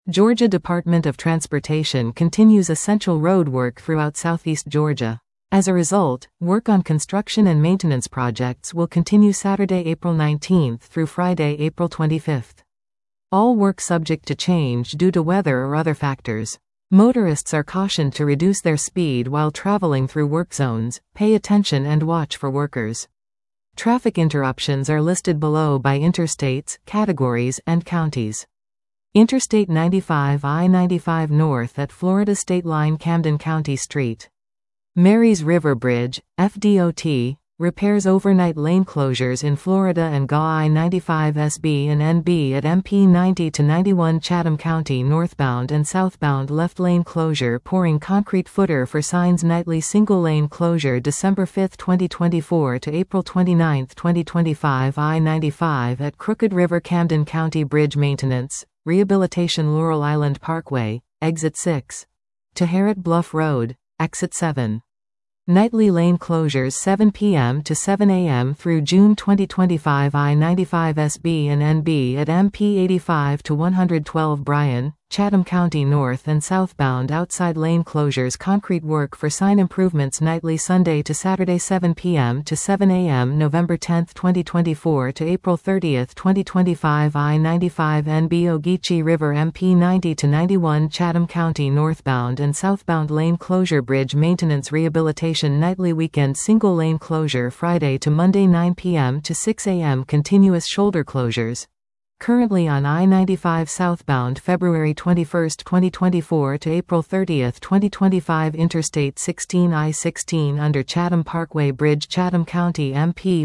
Georgia Department of Transportation continues essential road work throughout southeast Georgia. As a result, work on construction and maintenance projects will continue Saturday, April 19 through Friday, April 25. All work subject to change due to weather or other factors. Motorists are cautioned to reduce their speed while traveling through work zones, pay attention and watch for workers. Traffic interruptions are listed below by interstates, categories, and counties. Interstate 95 I-95 north at Florida State Line Camden County Street. Marys River Bridge, FDOT, repairs overnight lane closures in Florida and GA I-95 SB and NB at MP 90 to 91 Chatham County northbound and southbound left lane closure pouring concrete footer for signs nightly single lane closure December 5, 2024 to April 29, 2025 I-95 at Crooked River Camden County Bridge maintenance, rehabilitation Laurel Island Parkway, exit 6. To Harrod Bluff Road, exit 7. Nightly lane closures 7 p.m. to 7 a.m. through June 2025 I-95 SB and NB at MP 85 to 112 Bryan, Chatham County north and southbound outside lane closures concrete work for sign improvements nightly Sunday to Saturday 7 p.m. to 7 a.m. November 10, 2024 to April 30, 2025 I-95 NB Ogeechee River MP 90 to 91 Chatham County northbound and southbound lane closure bridge maintenance rehabilitation nightly weekend single lane closure Friday to Monday 9 p.m. to 6 a.m. continuous shoulder closures. Currently on I-95 southbound February 21, 2024 to April 30, 2025 Interstate 16 I-16 under Chatham Parkway Bridge Chatham County MP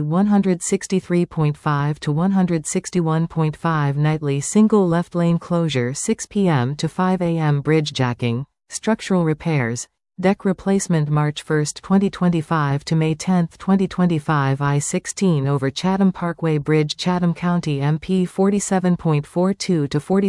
163.5 to 161.5 nightly single left lane closure 6 p.m. to 5 a.m. bridge jacking, structural repairs, deck replacement March 1, 2025 to May 10, 2025 I-16 over Chatham Parkway Bridge Chatham County MP 47.42 to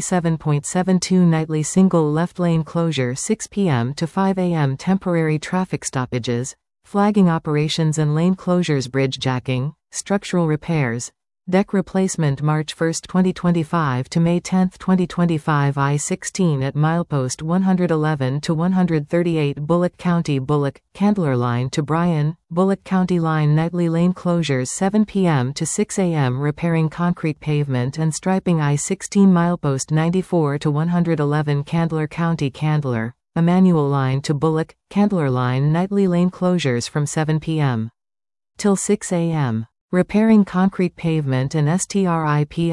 47.72 nightly single left lane closure 6 p.m. to 5 a.m. temporary traffic stoppages, flagging operations and lane closures bridge jacking, structural repairs, deck replacement March 1, 2025 to May 10, 2025 I-16 at milepost 111 to 138 Bullock County Bullock, Candler Line to Bryan, Bullock County Line nightly lane closures 7 p.m. to 6 a.m. repairing concrete pavement and striping I-16 milepost 94 to 111 Candler County Candler, Emmanuel Line to Bullock, Candler Line nightly lane closures from 7 p.m. till 6 a.m. Repairing concrete pavement and striping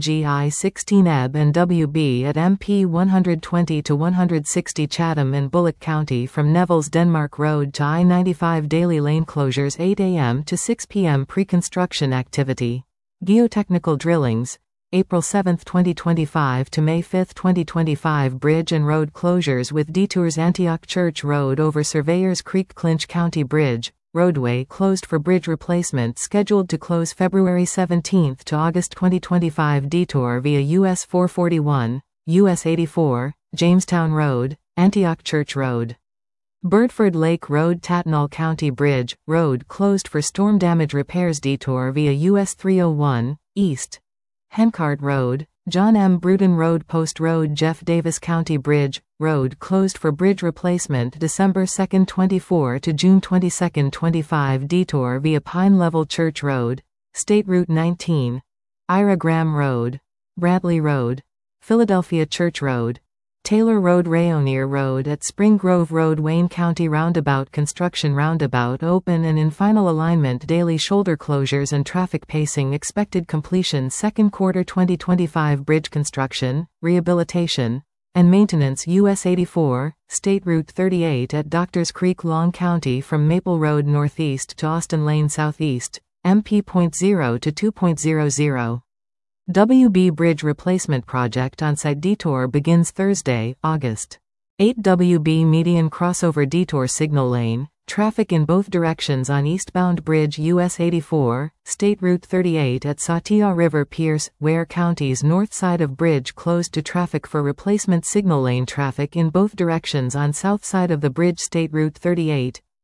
I-16 EB and WB at MP 120 to 160 Chatham and Bullock County from Neville's Denmark Road to I-95 daily lane closures 8 a.m. to 6 p.m. pre-construction activity. Geotechnical drillings, April 7, 2025 to May 5, 2025 bridge and road closures with detours Antioch Church Road over Surveyors Creek Clinch County Bridge, roadway closed for bridge replacement scheduled to close February 17 to August 2025 detour via US 441, US 84, Jamestown Road, Antioch Church Road. Birdford Lake Road Tatnall County Bridge, road closed for storm damage repairs detour via US 301, East. Hencard Road, John M. Bruton Road Post Road Jeff Davis County Bridge, road closed for bridge replacement December 2, 24 to June 22, 25 detour via Pine Level Church Road, State Route 19, Ira Graham Road, Bradley Road, Philadelphia Church Road, Taylor Road Rayonier Road at Spring Grove Road Wayne County Roundabout construction roundabout open and in final alignment daily shoulder closures and traffic pacing expected completion second quarter 2025 bridge construction, rehabilitation, and maintenance US 84, State Route 38 at Doctors Creek Long County from Maple Road northeast to Austin Lane southeast, MP.0 to 2.00. WB Bridge Replacement Project on-site detour begins Thursday, August 8. WB Median Crossover Detour Signal Lane, traffic in both directions on eastbound bridge US 84, State Route 38 at Sautea River Pierce, Ware County's north side of bridge closed to traffic for replacement signal lane traffic in both directions on south side of the bridge State Route 38,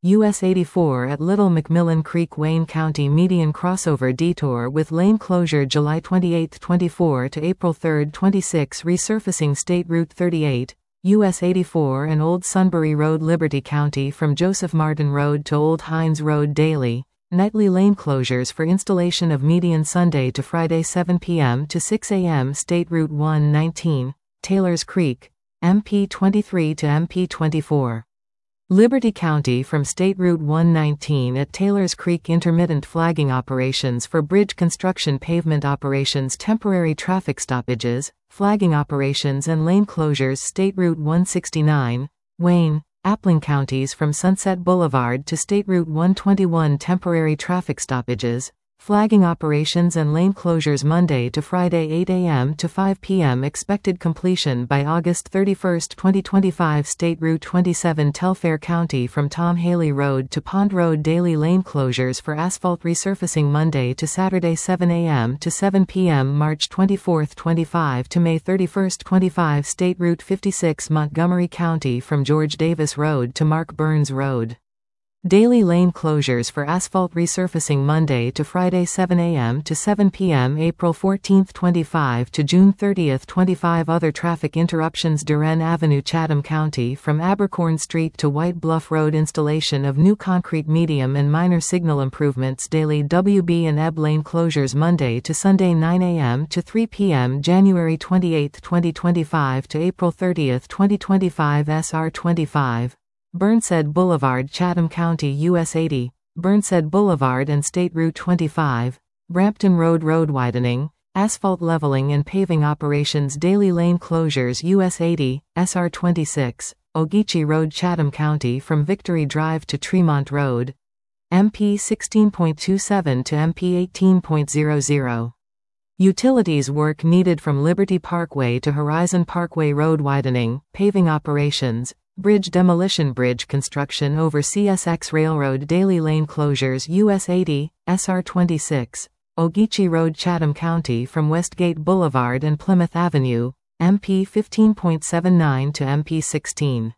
US 84 at Little McMillan Creek, Wayne County median crossover detour with lane closure July 28, 24 to April 3, 26 resurfacing State Route 38, US 84 and Old Sunbury Road, Liberty County from Joseph Martin Road to Old Hines Road daily, nightly lane closures for installation of median Sunday to Friday 7 p.m. to 6 a.m. State Route 119, Taylors Creek, MP 23 to MP 24. Liberty County from State Route 119 at Taylors Creek intermittent flagging operations for bridge construction, pavement operations, temporary traffic stoppages, flagging operations and lane closures. State Route 169, Wayne, Appling counties from Sunset Boulevard to State Route 121 temporary traffic stoppages, flagging operations and lane closures Monday to Friday 8 a.m. to 5 p.m. expected completion by August 31, 2025. State Route 27 Telfair County from Tom Haley Road to Pond Road daily lane closures for asphalt resurfacing Monday to Saturday 7 a.m. to 7 p.m. March 24, 25 to May 31, 25. State Route 56 Montgomery County from George Davis Road to Mark Burns Road. Daily lane closures for asphalt resurfacing Monday to Friday 7 a.m. to 7 p.m. April 14, 25 to June 30, 25. Other traffic interruptions: Duran Avenue, Chatham County from Abercorn Street to White Bluff Road, installation of new concrete medium and minor signal improvements. Daily WB and Ebb lane closures Monday to Sunday 9 a.m. to 3 p.m. January 28, 2025 to April 30, 2025. SR 25. Burnside Boulevard, Chatham County, US 80, Burnside Boulevard and State Route 25, Brampton Road road widening, asphalt leveling and paving operations. Daily lane closures US 80, SR 26, Ogeechee Road, Chatham County from Victory Drive to Tremont Road, MP 16.27 to MP 18.00. Utilities work needed from Liberty Parkway to Horizon Parkway road widening, paving operations, bridge demolition, bridge construction over CSX Railroad. Daily lane closures US 80, SR 26, Ogeechee Road, Chatham County from Westgate Boulevard and Plymouth Avenue, MP 15.79 to MP 16.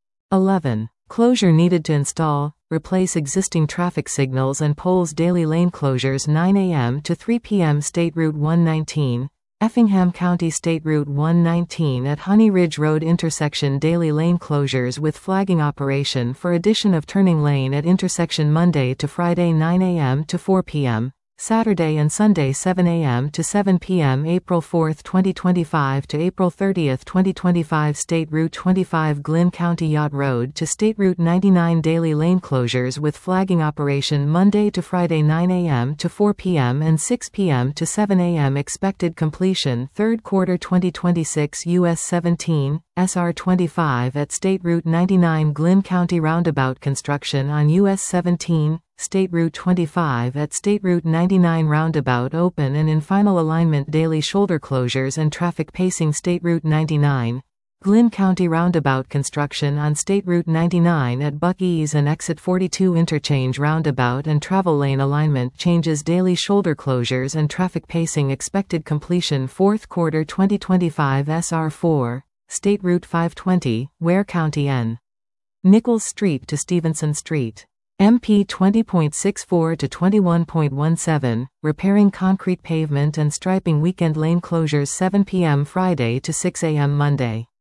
11. Closure needed to install, replace existing traffic signals and poles. Daily lane closures 9 a.m. to 3 p.m. State Route 119, Effingham County. State Route 119 at Honey Ridge Road intersection. Daily lane closures with flagging operation for addition of turning lane at intersection Monday to Friday 9 a.m. to 4 p.m., Saturday and Sunday 7 a.m. to 7 p.m. April 4, 2025 to April 30, 2025. State Route 25 Glynn County Yacht Road to State Route 99. Daily lane closures with flagging operation Monday to Friday 9 a.m. to 4 p.m. and 6 p.m. to 7 a.m. expected completion third quarter 2026. US 17, SR 25 at State Route 99 Glynn County Roundabout construction on US 17, State Route 25 at State Route 99 roundabout open and in final alignment. Daily shoulder closures and traffic pacing. State Route 99, Glynn County roundabout construction on State Route 99 at Buc-ee's and Exit 42 interchange roundabout and travel lane alignment changes. Daily shoulder closures and traffic pacing expected completion fourth quarter 2025. SR 4, State Route 520, Ware County N. Nichols Street to Stevenson Street. MP 20.64 to 21.17, repairing concrete pavement and striping. Weekend lane closures 7 p.m. Friday to 6 a.m. Monday.